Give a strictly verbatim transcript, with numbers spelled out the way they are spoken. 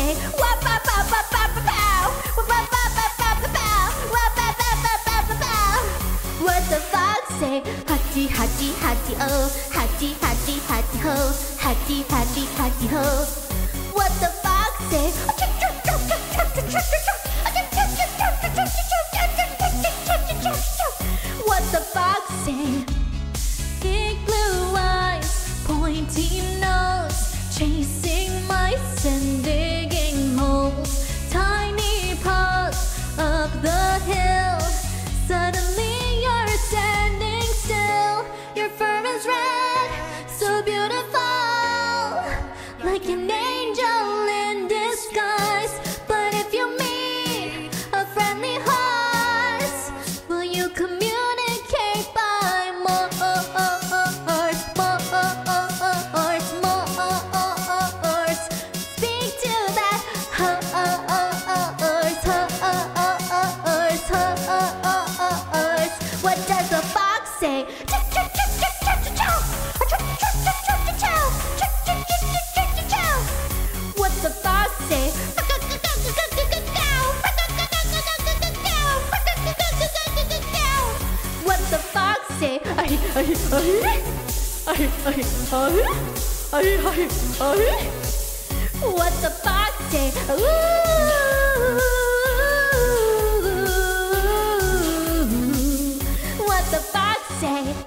say? What ba ba ba ba ba bow? What ba ba ba ba ba bow? What ba ba ba ba ba bow? What the fox say? Huddy huddy huddy oh, huddy huddy huddy ho, huddy huddy huddy ho. What the fox say? What the fox say? Big blue eyes, pointy nose, chasing mice and digging holes. Tiny paws up the hill. Suddenly you're standing still. Your fur is red, so beautiful, like an angel in disguise. But if you meet a friendly horse, will you communicate by Morse? Morse, Morse. Speak to that horse, horse. What does the fox say? What the fox say? What the fox say? Ay, ay, ay. Ay, ay, ay. Ay, ay, ay. What the fox say? Ooh. What the fox say?